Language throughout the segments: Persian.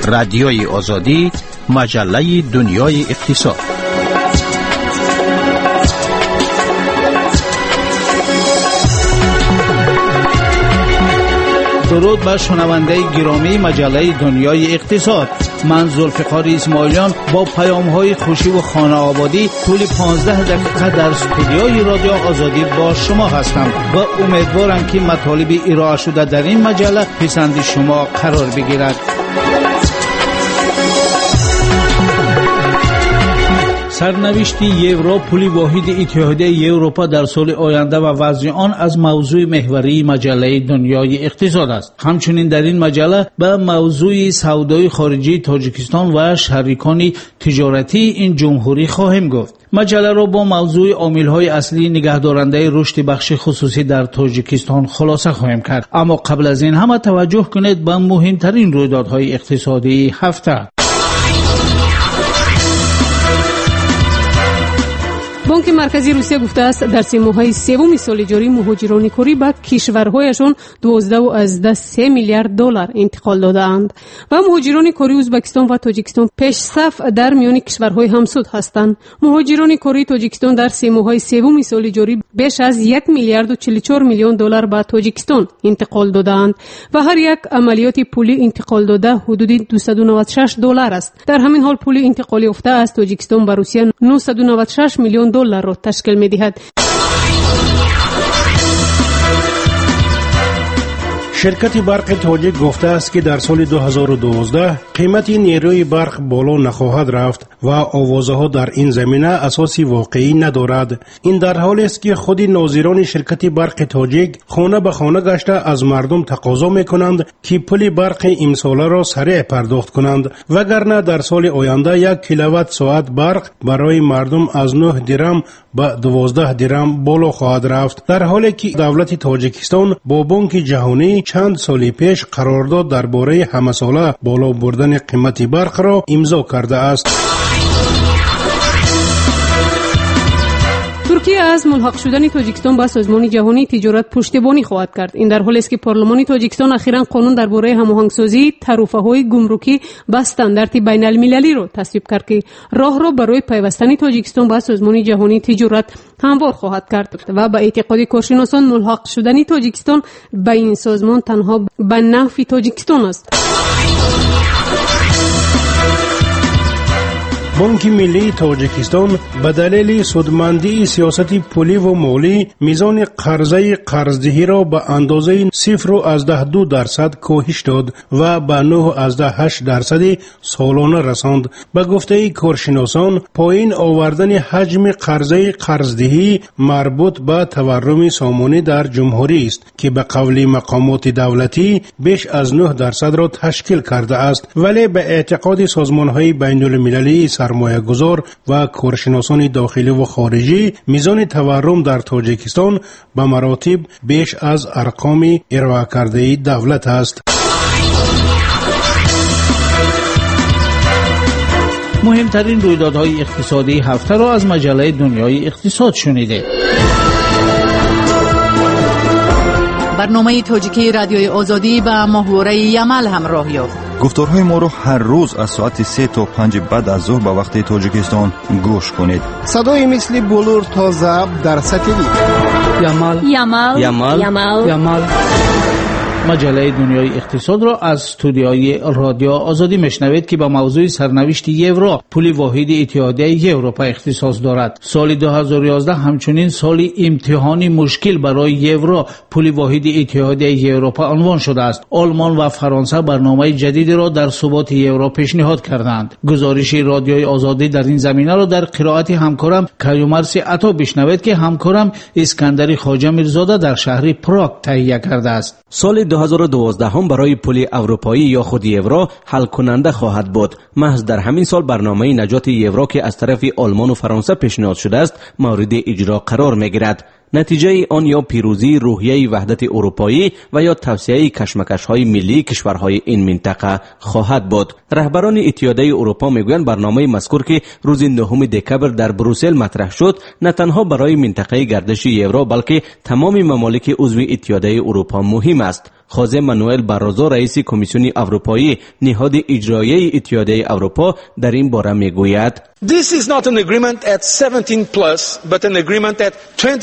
رادیوی آزادی، مجله دنیای اقتصاد. درود بر شنونده گرامی مجله دنیای اقتصاد. من ذوالفقار اسماعیلیان با پیام‌های خوشی و خانه آبادی طول 15 دقیقه در استودیوی رادیو آزادی با شما هستم و امیدوارم که مطالب ارائه شده در این مجله پسند شما قرار بگیرد. سرنوشت یورو، پول واحد اتحادیه اروپا در سال آینده و وضع آن از موضوع محوری مجله دنیای اقتصاد است. همچنین در این مجله به موضوع سودای خارجی تاجیکستان و شریکان تجارتی این جمهوری خواهیم گفت. مجله را با موضوع عامل‌های اصلی نگهدارنده رشد بخش خصوصی در تاجیکستان خلاصه خواهیم کرد. اما قبل از این همه توجه کنید به مهمترین رویدادهای اقتصادی هفته. بانک مرکزی روسیه گفته است در 3 ماه سوم سال جاری مهاجران کره به کشورهایشان 12.3 میلیارد دلار انتقال دادند و مهاجران کره ازبکستان و تاجیکستان پیش صف در میان کشورهای همسود هستند. مهاجران کره تاجیکستان در 3 ماه سوم سال جاری بیش از 1 میلیارد و 44 میلیون دلار به تاجیکستان انتقال دادند و هر یک عملیات پولی انتقال داده حدود 296 دلار است. در همین حال پول انتقال یافته از تاجیکستان به روسیه 996 میلیون دلار را تشکیل می‌دهد. شرکت برق تاجیک گفته است که در سال 2012 قیمت نیروی برق بالا نخواهد رفت و آوازها در این زمینه اساسی واقعی ندارد. این در حالی است که خود ناظران شرکت برق تاجیک خانه به خانه گشته از مردم تقاضا می‌کنند که پول برق امساله را سریع پرداخت کنند، وگرنه در سال آینده 1 کیلووات ساعت برق برای مردم از 9 درم به 12 درم بالا خواهد رفت. در حالی که دولت تاجیکستان با بانک جهانی چند سال پیش قرارداد درباره همه‌ساله بالا بردن قیمت برق را امضا کرده است. ترکیه از ملحق شدن تاجیکستان به سازمان جهانی تجارت پشتیبانی خواهد کرد. این در حالی است که پارلمان تاجیکستان اخیراً قانون درباره هماهنگسازی تعرفه‌های گمرکی با استاندارد بین‌المللی را تصویب کرد که راه را برای پیوستن تاجیکستان به سازمان جهانی تجارت هموار خواهد کرد و با اعتقاد کارشناسان ملحق شدن تاجیکستان به این سازمان تنها به نفع تاجیکستان است. بانک ملی تاجیکستان به دلیل سودمندی سیاست پولی و مالی میزان قرضه قرضدهی را به اندازه 0.2% کاهش داد و به 9.8% سالانه رساند. به گفته کارشناسان پایین آوردن حجم قرضه قرضدهی مربوط به تورم سامانه در جمهوری است که به قول مقامات دولتی بیش از 9% را تشکیل کرده است، ولی به اعتقاد سازمان‌های بین‌المللی سرمایه گذار و کارشناسان داخلی و خارجی میزان تورم در تاجیکستان به مراتب بیش از ارقام ارائه کرده دولت است. مهمترین رویدادهای اقتصادی هفته را از مجله دنیای اقتصاد شنیده. برنامه تاجیکی رادیوی آزادی با محوره یمل همراه یافت. گفتارهای ما را هر روز از ساعت 3 تا 5 بعد از ظهر به وقت تاجیکستان گوش کنید. صدای مثل بلور تا ضبط در ستیلی. یمل. مجله دنیای اقتصاد را از استودیوی رادیو آزادی میشنوید که با موضوع سرنوشت یورو، پول واحد اتحادیه اروپا اختصاص دارد. سال 2011 همچنین سال امتحانی مشکل برای یورو، پول واحد اتحادیه اروپا عنوان شده است. آلمان و فرانسه برنامه جدیدی را در ثبات یورو پیشنهاد کردند. گزارش رادیوی آزادی در این زمینه را در قرائت همکارم کیومرث عطا بشنوید که همکارم اسکندر خواجه میرزاده در شهر پراگ تهیه کرده است. سال 2012 هم برای پول اروپایی یا خود یورو حل کننده خواهد بود. محض در همین سال برنامه نجات یورو که از طرف آلمان و فرانسه پیشنهاد شده است مورد اجرا قرار میگیرد. نتیجه آن یا پیروزی روحیه وحدت اروپایی و یا توسعه کشمکش‌های ملی کشورهای این منطقه خواهد بود. رهبران اتحادیه اروپا میگویند برنامه مذکور که روز 9 دکبر در بروسل مطرح شد نه تنها برای منطقه گردش یورو بلکه تمام ممالک عضو اتحادیه اروپا مهم است. خوزه مانوئل باروزو رئیس کمیسیون اروپایی نهاد اجرایی اتحادیه اروپا در این باره میگوید This is not an agreement at 17 plus but an agreement at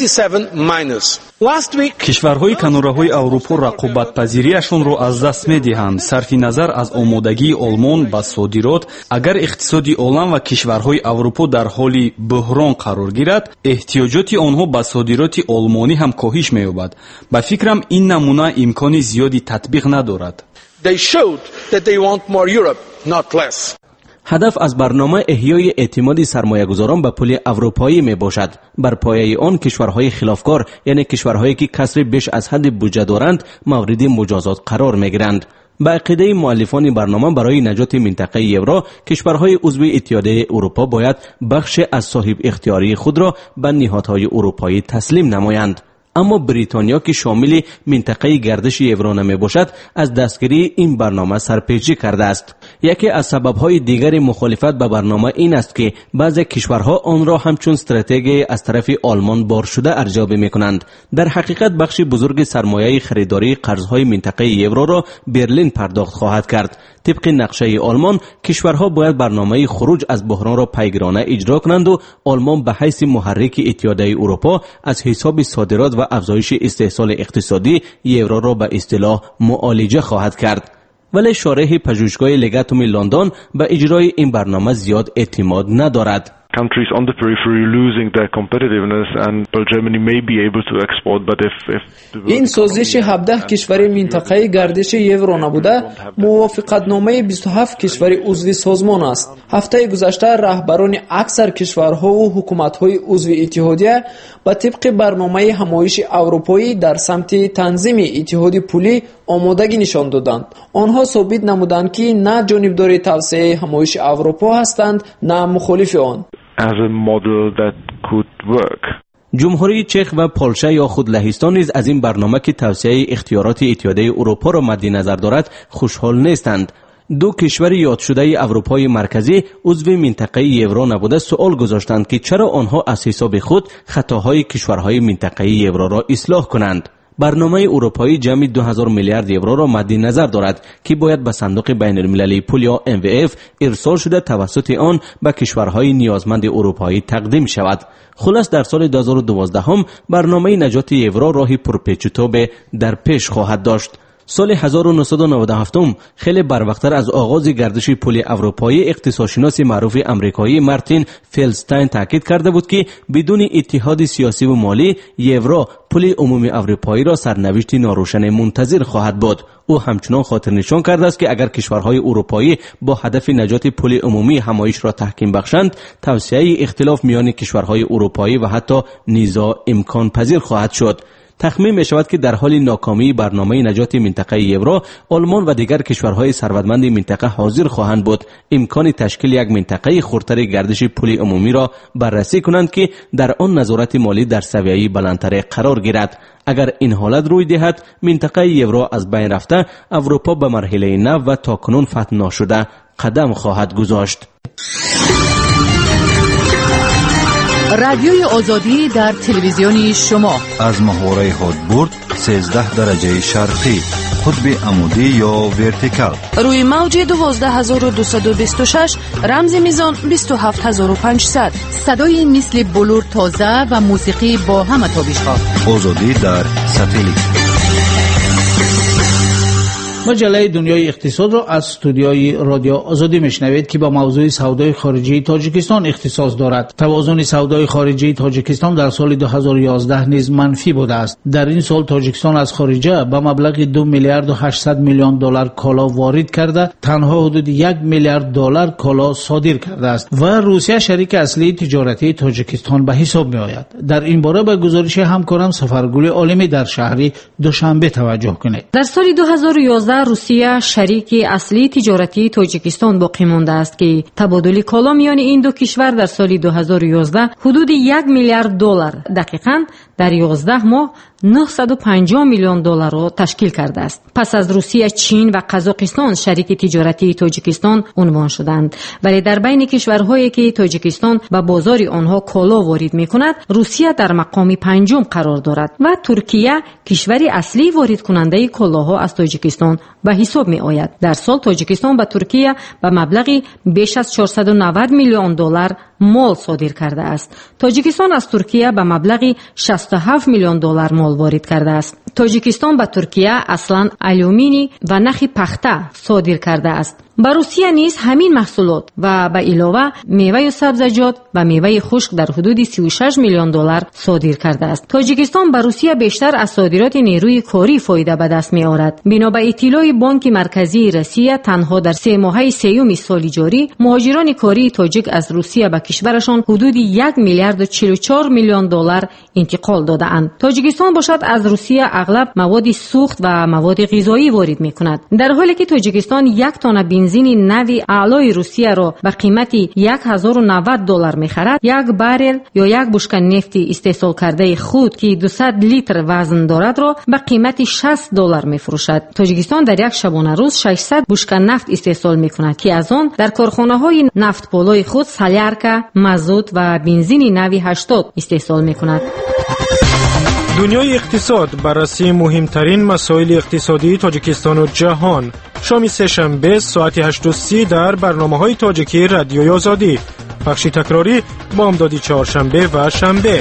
27 minus. Last week کشورهای کناره‌های اروپا رقابت‌پذیریشان را از دست می‌دهند. صرف نظر از آمادگی آلمان به صادرات، اگر اقتصادی عالم و کشورهای اروپا در حال بحران قرار گیرد، احتیاجات آنها به صادرات آلمانی هم کاهش می‌یابد. به فکرم این نمونه امکان زیادی تطبیق ندارد. They showed that they want more Europe, not less. هدف از برنامه احیای اعتماد سرمایه‌گذاران به پول اروپایی می باشد. بر پایه آن کشورهای خلافکار یعنی کشورهایی که کسری بیش از حد بودجه دارند مورد مجازات قرار می گیرند. به عقیده مؤلفان برنامه برای نجات منطقه یورو کشورهای عضو اتحادیه اروپا باید بخش از صاحب اختیاری خود را به نهادهای اروپایی تسلیم نمایند. اما بریتانیا که شامل منطقه گردش یورو نمی باشد از دستگیری این برنامه سرپیچی کرده است. یکی از سبب‌های دیگر مخالفت به برنامه این است که بعضی کشورها آن را همچون استراتژی از طرف آلمان بار شده ارزیابی می‌کنند. در حقیقت بخش بزرگ سرمایه خریداری قرض‌های منطقه یورو را برلین پرداخت خواهد کرد. طبق نقشه آلمان کشورها باید برنامه خروج از بحران را پیگیرانه اجرا کنند و آلمان به حیث محرک اتحادیه اروپا از حساب صادرات و افزایش استحصال اقتصادی یورو را به اصطلاح معالجه خواهد کرد. ولی شارح پژوهشگاه لگاتوم لندن به اجرای این برنامه زیاد اعتماد ندارد. Countries on the periphery losing their competitiveness and Germany may be able to export but if این سازش 17 کشور منطقه گردش یورو نبوده موافقتنامه 27 کشور عضو سازمان است. هفته گذشته رهبران اکثر کشورها و حکومت‌های عضو اتحادیه با طبق برنامه همایش اروپایی در سمت تنظیم اتحاد پولی آمادگی نشان دادند. آنها ثابت نمودند که نه جانبدار توسعه همایش اروپا هستند نه مخالف آن. as a model that could work. جمهوری چک و پولشه یا خود لهستان نیز از این برنامه که توسعه اختیارات اتحادیه اروپا را مد نظر دارد خوشحال نیستند. دو کشور یاد شده اروپای مرکزی عضو منطقه یورو نبوده سوال گذاشتند که چرا آنها از حساب خود خطاهای کشورهای منطقه یورو را اصلاح کنند. برنامه اروپایی جمعی 2000 میلیارد یورو را مد نظر دارد که باید به صندوق بین المللی پول یا MVF ارسال شده توسط آن به کشورهای نیازمند اروپایی تقدیم شود. خلاص در سال 2012 برنامه نجات یورو راهی پرپیچ‌وتاب در پیش خواهد داشت. سال 1997 خیلی بروقتر از آغاز گردش پول اروپایی اقتصادشناس معروف آمریکایی مارتین فلستاین تاکید کرده بود که بدون اتحاد سیاسی و مالی یورو پول عمومی اروپایی را سرنوشت ناروشن منتظر خواهد بود. او همچنان خاطر نشان کرده است که اگر کشورهای اروپایی با هدف نجات پول عمومی همایش را تحکیم بخشند توسعه اختلاف میان کشورهای اروپایی و حتی نزاع امکان پذیر خواهد شد. تخمین می شود که در حال ناکامی برنامه نجات منطقه یورو آلمان و دیگر کشورهای ثروتمند منطقه حاضر خواهند بود امکان تشکیل یک منطقه خردتر گردش پول عمومی را بررسی کنند که در آن نظارت مالی در سویه بلندتر قرار گیرد. اگر این حالت روی دهد منطقه یورو از بین رفته اروپا به مرحله نو و تاکنون فتح نشده قدم خواهد گذاشت. رادیوی آزادی در تلویزیون شما از محوره هادبورد 13 درجه شرقی قطب عمودی یا ورتیکال روی موج 12226 رمز میزان 27500 صدای مثل بلور تازه و موسیقی با همه تابش‌ها آزادی در ساتلیت. مجله دنیای اقتصاد را از استودیوی رادیو آزادی میشنوید که با موضوع سودای خارجی تاجیکستان اختصاص دارد. توازن سودای خارجی تاجیکستان در سال 2011 نیز منفی بوده است. در این سال تاجیکستان از خارجه به مبلغ 2 میلیارد و 800 میلیون دلار کالا وارد کرده، تنها حدود 1 میلیارد دلار کالا صادر کرده است و روسیه شریک اصلی تجارتی تاجیکستان به حساب می آید. در این باره به گزارش همکارم سفرگل عالمی در شهر دوشنبه توجه کنید. در سال 2011 روسیه شریک اصلی تجارتی تاجیکستان باقی مانده است که تبادل کالا میان این دو کشور در سال 2011 حدود 1 میلیارد دلار، دقیقاً در 11 ماه 950 میلیون دلار را تشکیل کرده است. پس از روسیه، چین و قزاقستان شریک تجارتی تاجیکستان عنوان شدند، ولی در بین کشورهایی که تاجیکستان به بازار آنها کالا وارد می‌کند، روسیه در مقام پنجم قرار دارد و ترکیه کشوری اصلی وارد کننده کالاها از تاجیکستان به حساب می‌آید. در سال تاجیکستان به ترکیه به مبلغی بیش از 490 میلیون دلار مال صادر کرده است. تاجیکستان از ترکیه به مبلغی 67 میلیون دلار مال وارد کرده است. تاجیکستان به ترکیه اصلا آلومینی و نخ پخته صادر کرده است. با روسیه نیز همین محصولات و به علاوه میوه و سبزیجات و میوه خشک در حدود 36 میلیون دلار صادر کرده است. تاجیکستان به روسیه بیشتر از صادرات نیروی کاری فایده به دست می آورد. بنا به اطلاع بانک مرکزی روسیه، تنها در 3 ماهه سوم سال جاری مهاجران کاری تاجیک از روسیه به کشورشان حدود 1 میلیارد و 44 میلیون دلار انتقال داده‌اند. تاجیکستان باشد از روسیه اغلب مواد سوخت و مواد غذایی وارد می‌کند، در حالی که تاجیکستان 1 تن بنزین نوی اعلای روسیه را به قیمت 1090 دلار می‌خرد. 1 بارل یا 1 بشکه نفت استحصال کرده خود که 200 لیتر وزن دارد را به قیمت 60 دلار می‌فروشد. تاجیکستان در یک شبانه روز 600 بشکه نفت استحصال می‌کند که از آن در کارخانه‌های نفت پالای خود سالیارکا، مازوت و بنزین نوی 80 استحصال می‌کند. دنیای اقتصاد بررسی مهمترین مسائل اقتصادی تاجیکستان و جهان. شام سه‌شنبه ساعت 8:30 در برنامه‌های تاجیکی رادیوی آزادی. بخش تکراری بامدادی چهارشنبه و شنبه.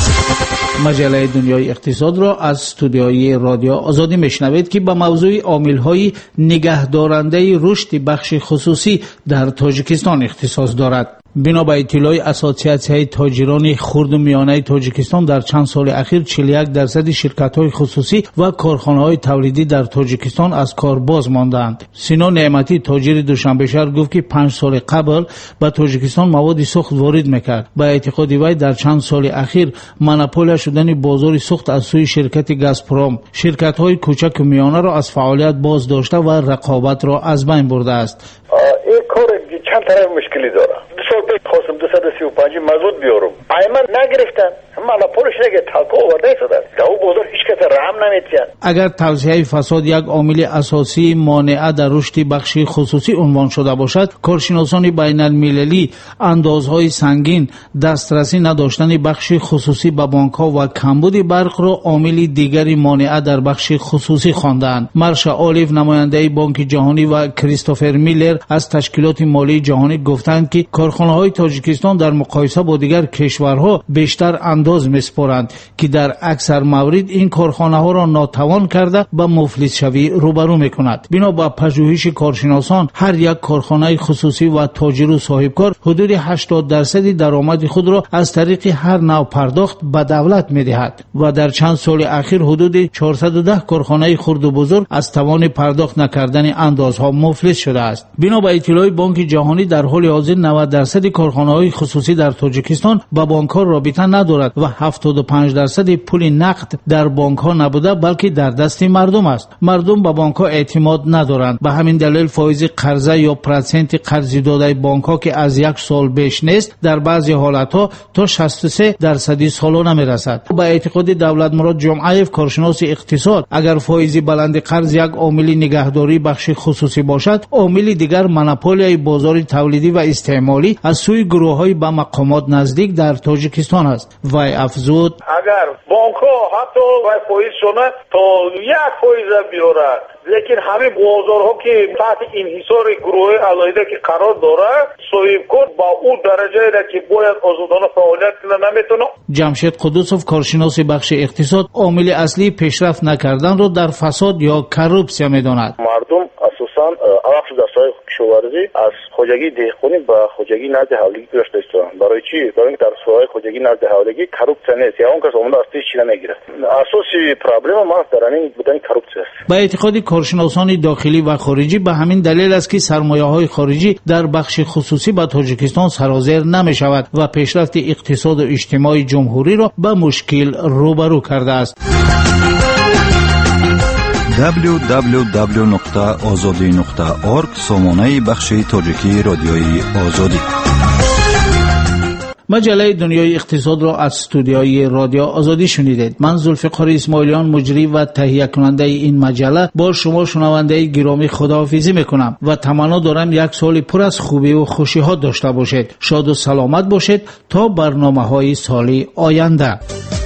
مجله دنیای اقتصاد را از استودیوی رادیو آزادی میشنوید که با موضوع عامل‌های نگهدارنده رشد بخش خصوصی در تاجیکستان اختصاص دارد. بنا به اطلاع اسوسیاسیون تاجران خرد و میانه تاجیکستان، در چند سال اخیر 41% شرکت‌های خصوصی و کارخانه‌های تولیدی در تاجیکستان از کار باز ماندند. سینا نعمتی، تاجر دوشنبه‌شهر، گفت که 5 سال قبل به تاجیکستان مواد سوخت وارد می‌کرد. به اعتقاد وی در چند سال اخیر مونوپول شدن بازار سوخت از سوی شرکت گازپروم شرکت‌های کوچک و میانه را از فعالیت باز داشته و رقابت را از بین برده است. این کار چند طرف مشکلی داره. خواستم 235 مازوت بیارم، من نگرفتن، مونوپولش نگه تلقا آورده شده در اون بازار هیچ کس رحم نمیتین. اگر توسعه فساد یک عامل اساسی مانع در رشد بخش خصوصی عنوان شده باشد، کارشناسان بین المللی اندازهای سنگین، دسترسی نداشتن بخش خصوصی به بانک‌ها و کمبود برق را عامل دیگری مانع در بخش خصوصی خواندند. مارشا اولیو، نماینده بانک جهانی، و کریستوفر میلر از تشکیلات مالی جهانی گفتند که کارخانه‌های تاجیکستان در مقایسه با دیگر کشورها بیشتر انداز می‌سپارند که در اکثر موارد این کارخانه‌ها را ناتوان کرده به مفلس شوی روبرو می‌کند. بنا به پژوهش کارشناسان، هر یک کارخانه خصوصی و تاجر و صاحبکار حدود 80% درآمد خود را از طریق هر نوع پرداخت به دولت می‌دهد و در چند سال اخیر حدود 410 کارخانه خرد و بزرگ از توان پرداخت نکردن اندازها مفلس شده است. بنا به اطلاع بانک جهانی، در حال حاضر 90% کارخانه‌های خصوصی در تاجیکستان با بانک‌ها رابطه ندارد و 75% پول نقد در بانک‌ها نبوده بلکه در دست مردم است. مردم به بانک‌ها اعتماد ندارند. به همین دلیل فایز قرضه یا پرسنت قرض داده بانک‌ها که از 1 سال بیش نیست، در بعضی حالت‌ها تا 63% سالانه می‌رسد. با اعتقاد دولت مراد جمعیف، کارشناس اقتصاد، اگر فایز بلند قرض یک عامل نگهداری بخش خصوصی باشد، عامل دیگر مونوپولی بازار تولیدی و استعمالی از سوی گروه‌های با مقامات نزدیک در تاجیکستان است. وی افزود: اگر بانک‌ها حتی فایز شونه تا 1% بیارد، لیکن همین بازارها که تحت انحصار گروه علاوه که قرار داره، صاحبکار با اون درجه را که باید آزادانه فعالیت کنه نمیتونه. جمشید قدوسوف، کارشناس بخش اقتصاد، عامل اصلی پیشرفت نکردن را در فساد یا کروپسیا می‌داند. مردم اساساً علاقه در سایه کشاورزی از خوجگی دهقانی به خوجگی نزد حولگی گذاشته است. برای چی؟ برای اینکه در سایه خوجگی نزد حولگی کروپسیا نیست، یا اون کس اون دستش چیزی نمیگیره. اساسی پرابلم ما در این بودن کروپسیا است. با اعتقاد کارشناسان داخلی و خارجی، به همین دلیل است که سرمایه‌های خارجی در بخش خصوصی به تاجیکستان سرازیر نمی‌شود و پیشرفت اقتصاد و اجتماعی جمهوری را به مشکل روبرو کرده است. www.azadi.org سامانه بخش تاجیکی رادیوی آزادی. مجله دنیای اقتصاد را از استودیوی رادیو آزادی شنیدید. من ذوالفقار اسماعیلیان مجری و تهیه کننده این مجله با شما شنونده گرامی خداحافظی میکنم و تمنا دارم یک سال پر از خوبی و خوشی ها داشته باشید. شاد و سلامت باشید تا برنامه های سالی آینده.